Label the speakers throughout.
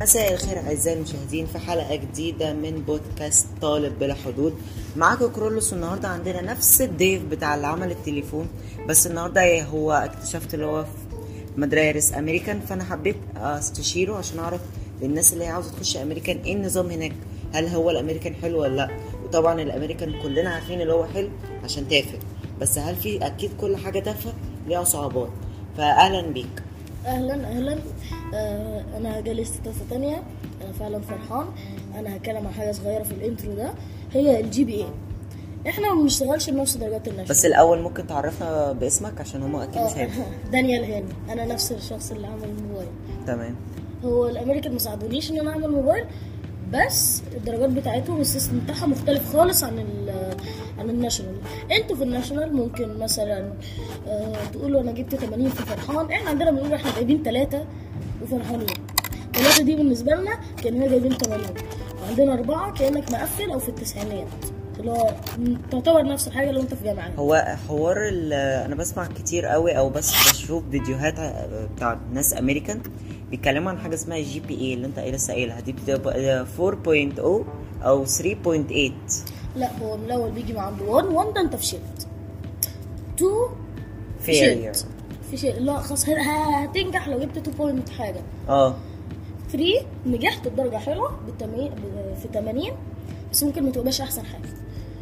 Speaker 1: مساء الخير اعزائي المشاهدين في حلقه جديده من بودكاست طالب بلا حدود. معاكم كرولوس، والنهارده عندنا نفس الضيف بتاع اللي عمل التليفون، بس النهارده هو اكتشفت اللي هو في مدارس امريكان، فانا حبيت استشيره عشان اعرف للناس اللي هي عاوزه تخش امريكان ايه النظام هناك، هل هو الامريكان حلو ولا لا. وطبعا الامريكان كلنا عارفين اللي هو حلو عشان تافه، بس هل في اكيد كل حاجه تافهه ليها صعوبات. فاهلا بيك.
Speaker 2: اهلا. انا جالس تاسة تانية. انا فعلا فرحان. انا هتكلم عن حاجه صغيره في الانترو ده، هي الجي بي اي. احنا ما بنشتغلش بنفس درجات الناشونال.
Speaker 1: بس الاول ممكن تعرفنا باسمك عشان هم اكيد مش هيعرفوا.
Speaker 2: دانيال هاني، انا نفس الشخص اللي عمل الموبايل.
Speaker 1: تمام.
Speaker 2: هو الامريكان ما ساعدونيش ان انا اعمل موبايل، بس الدرجات بتاعتهم السيستم بتاعها مختلف خالص عن الناشونال. انتوا في الناشونال ممكن مثلا تقولوا انا جبت 80 في فرحان. احنا عندنا بنقول احنا جايبين 3 وفرحانين. 3 دي بالنسبه لنا كاننا جايبين 80، وعندنا 4 كانك مقفل او في التسعينات، اللي هو تعتبر نفس الحاجه لو انت في جامعه.
Speaker 1: هو حوار انا بسمع كتير قوي او بس بشوف فيديوهات بتاع ناس امريكان بيتكلموا عن حاجه اسمها الجي بي اي اللي انت لسه قايلها، دي بتبقى 4.0 او 3.8.
Speaker 2: لا، هو من الاول بيجي مع عنده 1 ده انت فشلت، 2
Speaker 1: failure
Speaker 2: فشلت، لا خلاص هتنجح لو جبت 2 بوينت حاجه. 3 نجحت بدرجه حلوه في 80، بس ممكن ما تبقاش احسن حاجه.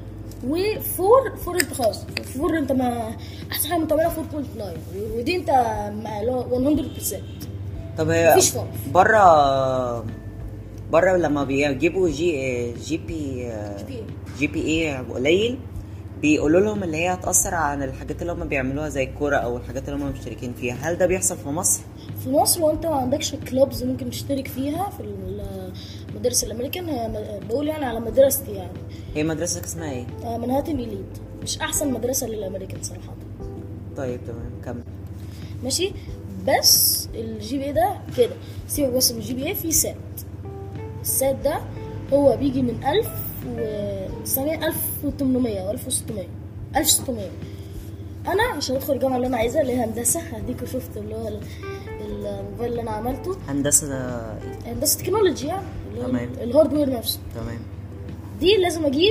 Speaker 2: و4 انت خلاص 4 انت ما احسن حاجه متعملها 4.9، ودي انت 100%.
Speaker 1: طب هي بره لما بيجيبوا جي بي اي قليل بيقولوا لهم اللي هي هتأثر عن الحاجات اللي هم بيعملوها زي الكوره او الحاجات اللي هم مشتركين فيها. هل ده بيحصل في مصر؟
Speaker 2: في مصر وانت ما عندكش كلوبز ممكن تشترك فيها في المدارس الامريكان. بقول يعني على مدرستي، يعني
Speaker 1: هي مدرستك اسمها ايه؟
Speaker 2: منهاتن إليت، مش احسن مدرسه للامريكان صراحه.
Speaker 1: طيب تمام، كمل.
Speaker 2: ماشي. بس الجي بي اي ده كده سيبك بس من الجي بي اي. في السات ده هو بيجي من 1800 و 1600. انا عشان ادخل الجامعه اللي انا عايزها اللي هي هندسه، هديكوا شفت اللي هو الموبايل اللي انا عملته. هندسه تكنولوجي، يعني الهاردوير نفسه.
Speaker 1: تمام.
Speaker 2: دي لازم اجيب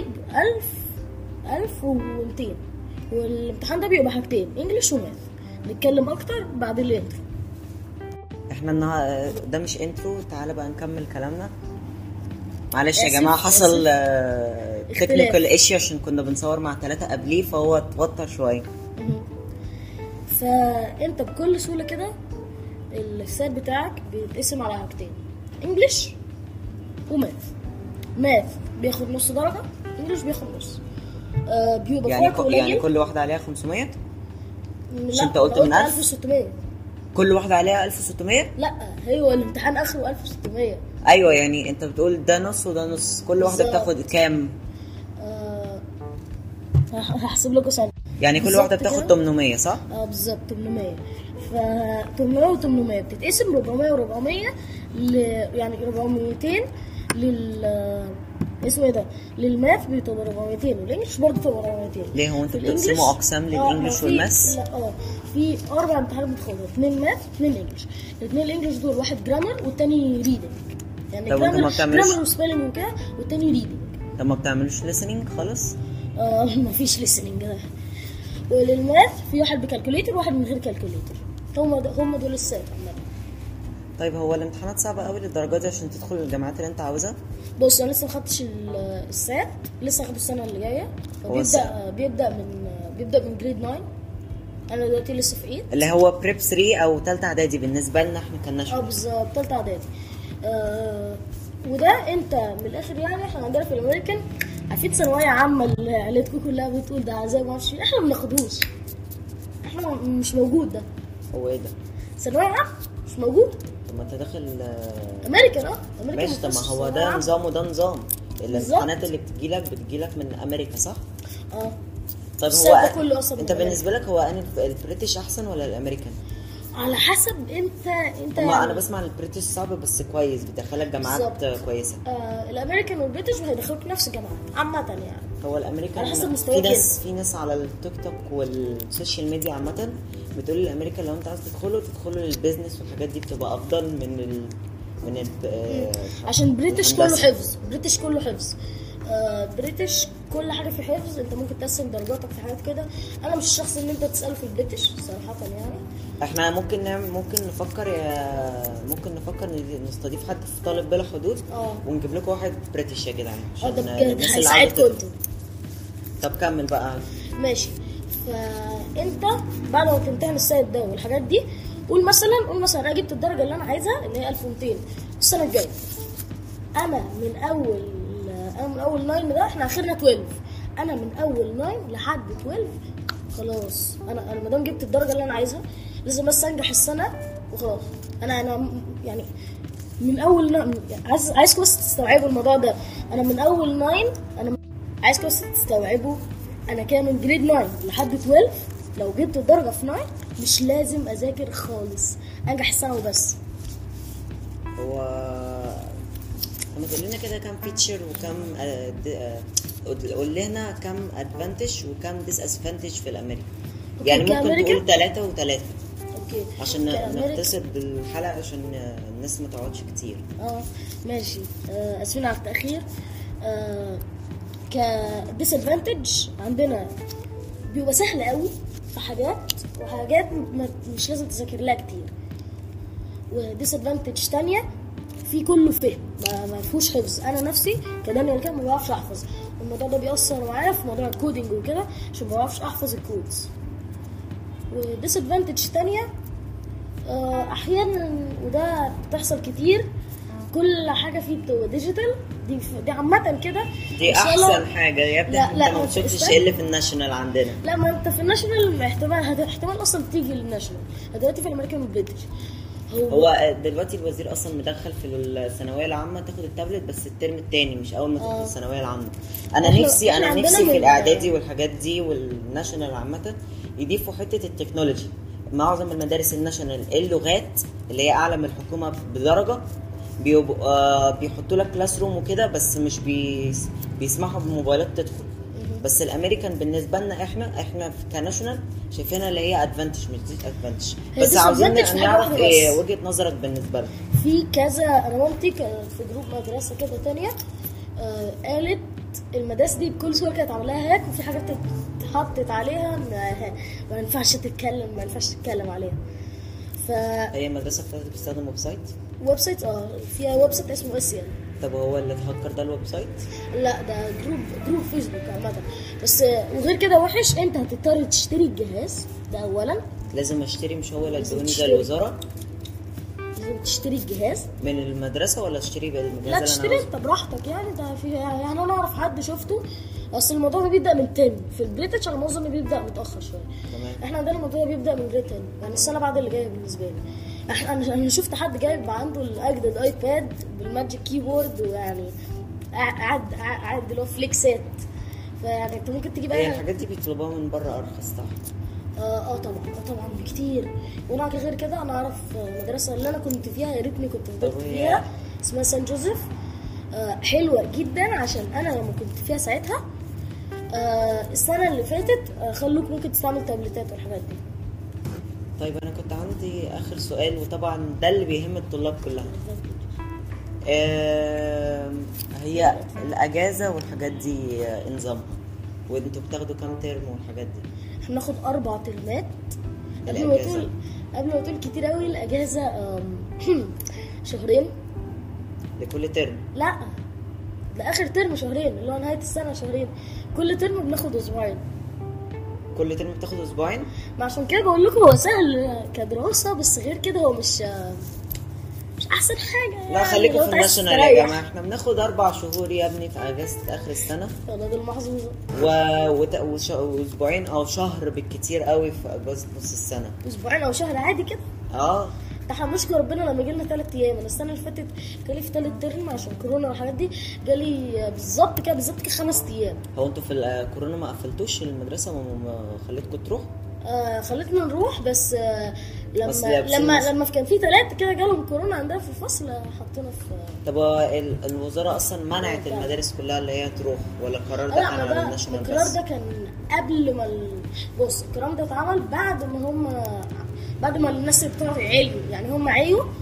Speaker 2: 1200، والامتحان ده بيبقى حاجتين، انجليش وماث. نتكلم اكتر بعد الانترو.
Speaker 1: احنا ده مش انترو، تعالى بقى نكمل كلامنا. معلش يا جماعه، حصل تكنيكال ايشيو عشان كنا بنصور مع 3 قبليه، فهو اتوتر شويه.
Speaker 2: فانت بكل سهوله كده السات بتاعك بيتقسم على حاجتين، انجليش وماث بياخد نص درجه، انجليش بياخد نص. بيبقى
Speaker 1: يعني كل واحده عليها 500.
Speaker 2: مش
Speaker 1: انت قلت من
Speaker 2: 1600
Speaker 1: كل واحده عليها 1600.
Speaker 2: لا، هو الامتحان اخره 1600.
Speaker 1: ايوه، يعني انت بتقول ده نص وده نص، كل واحده بتاخد كام؟
Speaker 2: هحسب لكم ثانيه.
Speaker 1: يعني كل واحده بتاخد 800 صح؟
Speaker 2: بالظبط 800. ف 800 و800 بتتقسم 400 و400 يعني 400 اسمه ايه ده، للماث بتبقى 400 والانجليش برضه بتبقى 400.
Speaker 1: ليه هو انتوا بتقسموا اقسام للانجليش والماث؟
Speaker 2: لا في 4 امتحانات بتاخدها، 2 ماث 2 انجليش. الاثنين الانجليش دول واحد جرامر والتاني ريدنج، يعني جرامر وسبيلنج وكده، والتاني ريدنج.
Speaker 1: طب ما بتعملوش listening خالص؟
Speaker 2: مفيش listening ده. وللماث في واحد بكالكوليتر وواحد من غير كالكوليتر. هم دول السات عامه.
Speaker 1: طيب هو الامتحانات صعبه قوي للدرجه دي عشان تدخل الجامعات اللي انت عاوزها؟
Speaker 2: بص، انا لسه ما خدتش السات، لسه هاخده السنه اللي جايه. بيبدا من جريد 9. انا دلوقتي لسه في 8
Speaker 1: اللي هو بريب 3 او ثالثه اعدادي بالنسبه لنا احنا كناش.
Speaker 2: بالظبط ثالثه اعدادي. وده انت من الاخر، يعني احنا عندنا في الامريكان عارفين ثانويه عامه اللي عيلتكم كلها بتقول ده عذاب ما اعرفش، احنا ما بناخدوش، احنا مش موجود ده.
Speaker 1: هو ايه ده؟
Speaker 2: ثانويه عامه مش موجود.
Speaker 1: طب ما انت داخل
Speaker 2: امريكان.
Speaker 1: ماشي. طب ما هو ده نظام وده نظام. الامتحانات اللي بتجيلك من امريكا صح؟ طيب هو انت بالنسبه لك هو البريتش احسن ولا الامريكان؟
Speaker 2: على حسب انت
Speaker 1: انا بسمع البريتش صعب بس كويس، بيدخلك جامعات كويسه.
Speaker 2: الامريكان والبريتش هيدخلوك نفس الجامعه عامه. يعني
Speaker 1: هو الامريكان
Speaker 2: على حسب مستواك.
Speaker 1: في ناس على التيك توك والسوشيال ميديا عامه بتقول الامريكان لو انت عايز تدخله للبيزنس والحاجات دي بتبقى افضل من
Speaker 2: عشان بريتش كله
Speaker 1: الهندسة.
Speaker 2: حفظ، بريتش كله حفظ. بريتش كل حاجه في حفظ، انت ممكن تقسم درجاتك في حاجات كده. انا مش الشخص اللي انت تساله في البريتش صراحه يعني.
Speaker 1: احنا ممكن نعمل، ممكن نفكر نستضيف حد في طالب بلا حدود، ونجيب لكم واحد بريتش يا جدعان عشان
Speaker 2: ده بجد
Speaker 1: الناس اللي
Speaker 2: هيساعدكم
Speaker 1: عاوزة
Speaker 2: انتوا.
Speaker 1: طب كمل بقى.
Speaker 2: ماشي. فانت بعد ما تمتحن السايد ده والحاجات دي، قول مثلا انا جبت الدرجه اللي انا عايزها اللي هي 1200 السنه الجايه. انا من اول 9 ده احنا اخرنا 12. انا من اول 9 لحد 12 خلاص. انا ما دام جبت الدرجه اللي انا عايزها لازم بس انجح السنه وخلاص. انا يعني من اول عايزكم بس تستوعبوا الموضوع ده. انا من اول 9 عايزكم بس تستوعبوا انا كده من جريد 9 لحد 12. لو جبت الدرجه في 9 مش لازم اذاكر خالص، انجح السنه وبس.
Speaker 1: هو لما تقول لنا كده كام فيتشر وكام قول لنا كام ادفانتج وكام ديس ادفانتج في الامريكا. يعني ممكن تقول 3 و3.
Speaker 2: اوكي
Speaker 1: عشان نختصر بالحلقه عشان الناس ما تقعدش كتير.
Speaker 2: ماشي. اسفين على التاخير. كديس ادفانتج عندنا بيبقى سهل قوي في حاجات، وحاجات مش لازم تذاكر لها كتير. وديس ادفانتج تانية في كله فهم، ما فيهوش حفظ. انا نفسي كدانيال كان ما بعرفش احفظ، الموضوع ده بيأثر معايا في موضوع الكودينج وكده عشان ما بعرفش احفظ الكودز. وديس ادفانتج تانية احيانا وده بتحصل كتير، كل حاجه فيه بتبقى ديجيتال. دي عامه كده
Speaker 1: دي احسن حاجه يا ابني. انت ما شفتش ايه اللي في الناشونال عندنا؟
Speaker 2: لا، ما انت في الناشونال احتمال اصلا تيجي للناشونال. دلوقتي في الامريكان والبريتش
Speaker 1: هو دلوقتي الوزير اصلا مدخل في الثانويه العامه تاخد التابلت بس الترم الثاني، مش اول ما تدخل الثانويه العامه. انا نفسي في الاعدادي والحاجات دي والناشونال عامه يضيفوا حته التكنولوجي. معظم المدارس الناشونال اللغات اللي هي اعلى من الحكومه بدرجه بيحطوا لك كلاس روم وكده، بس مش بيسمحوا بالموبايلات تدخل. بس الامريكان بالنسبه لنا احنا كناشونال شايفينها اللي هي ادفانتج مش ديس ادفانتج. بس عاوزين نعرف ايه وجهه نظرك بالنسبه لك
Speaker 2: في كذا. انا مامتي في جروب مدرسه كده تانية قالت المدارس دي بكل سهوله كانت عاملاها هاك، وفي حاجات اتحطت عليها ما ينفعش تتكلم عليها.
Speaker 1: هي المدرسه بتاعتك بتستخدم
Speaker 2: ويب سايت فيها ويب سايت اسمه اسيا.
Speaker 1: طب هو اللي اتهكر ده الويب سايت؟
Speaker 2: لا، ده جروب فيسبوك عامه. بس وغير كده وحش، انت هتضطر تشتري الجهاز ده اولا.
Speaker 1: لازم اشتري؟ مش هو اللي ادوني ده الوزاره؟
Speaker 2: لازم تشتري الجهاز
Speaker 1: من المدرسه ولا اشتري بقى الجهاز؟
Speaker 2: لا، تشتري انت براحتك يعني. ده في يعني انا اعرف حد شفته، اصل الموضوع ده بيبدا من 10 في البريتش. على ما اظن بيبدا متاخر شويه.
Speaker 1: تمام.
Speaker 2: احنا عندنا الموضوع ده بيبدا من جريد 10 يعني السنه بعد اللي جايه بالنسبه لي. انا شفت حد جايب عنده الاجدد ايباد بالماجيك كيبورد، ويعني قاعد اللي هو فليكسات. فيعني انت ممكن تجيب
Speaker 1: اي الحاجات دي بيطلبوها من بره ارخص صح؟
Speaker 2: طبعا بكتير. وانا غير كده انا اعرف مدرسه اللي انا كنت فيها، يا ريتني كنت فضلت فيها، اسمها سان جوزيف. حلوه جدا عشان انا لما كنت فيها ساعتها السنه اللي فاتت خلوك ممكن تستعمل تابلتات والحاجات دي.
Speaker 1: طيب انا كنت عندي اخر سؤال، وطبعا ده اللي بيهم الطلاب كلها. هي الاجازه والحاجات دي نظامها، وانتوا بتاخدوا كام ترم والحاجات دي؟
Speaker 2: احنا بناخد 4 ترمات. قبل ما تقول كتير قوي. الاجازه شهرين
Speaker 1: لكل ترم.
Speaker 2: لا، لاخر ترم شهرين، اللي هو نهايه السنه شهرين. كل ترم بناخد اسبوعين.
Speaker 1: كل ترم بتاخد اسبوعين؟
Speaker 2: ما عشان كده بقول لكم هو سهل كدراسه، بس غير كده هو مش احسن حاجه يعني.
Speaker 1: لا خليكم في الناشونال يا جماعه. احنا بناخد 4 شهور يا ابني في اجازه اخر السنه.
Speaker 2: ده المحظوظه.
Speaker 1: واسبوعين او شهر بالكتير قوي في اجازه نص السنه.
Speaker 2: اسبوعين او شهر عادي كده. احنا بنشكر ربنا لما جالنا 3 ايام. انا السنه اللي فاتت جالي في 3 ترم عشان كورونا والحاجات دي، جالي بالظبط كده 5 ايام.
Speaker 1: هو انتوا في الكورونا ما قفلتوش المدرسه؟ ما خليتكم تروح؟
Speaker 2: خلتنا نروح، بس لما كان في 3 كده جالهم كورونا عندنا في الفصل حطينا في.
Speaker 1: طب الوزاره اصلا منعت المدارس كلها اللي هي تروح، ولا القرار ده كان على الناشونال بس؟
Speaker 2: القرار ده كان قبل ما بص، الكلام ده اتعمل بعد ما الناس بتوع عيوا، يعني هم عيوا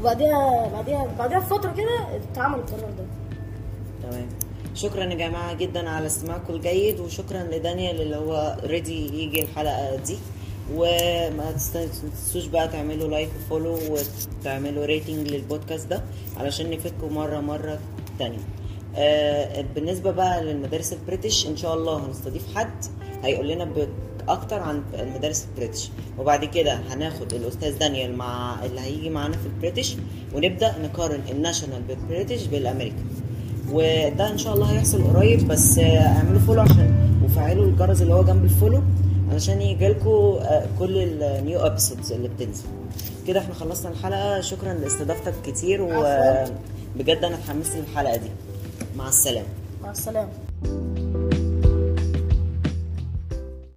Speaker 2: وبعديها بفتره كده اتعمل القرار ده.
Speaker 1: تمام. شكرا يا جماعه جدا على استماعكم الجيد، وشكرا لدانيال اللي هو ريدي يجي الحلقه دي. وما تنسوش بقى تعملوا لايك وفولو وتعملوا ريتنج للبودكاست ده علشان نفيدكم مرة تانية. بالنسبة بقى للمدارس البريتش ان شاء الله هنستضيف حد هيقول لنا اكتر عن المدارس البريتش، وبعد كده هناخد الاستاذ دانيال مع اللي هيجي معانا في البريتش، ونبدأ نقارن الناشونال بالبريتش بالامريكان، وده ان شاء الله هيحصل قريب. بس اعملوا فولو عشان وفعلوا الجرس اللي هو جنب الفولو علشان يجيلكوا كل النيو ابيسودز اللي بتنزل. كده احنا خلصنا الحلقة. شكرا لاستضافتك كتير، وبجد انا اتحمست للحلقة دي. مع السلامة.
Speaker 2: مع السلامه.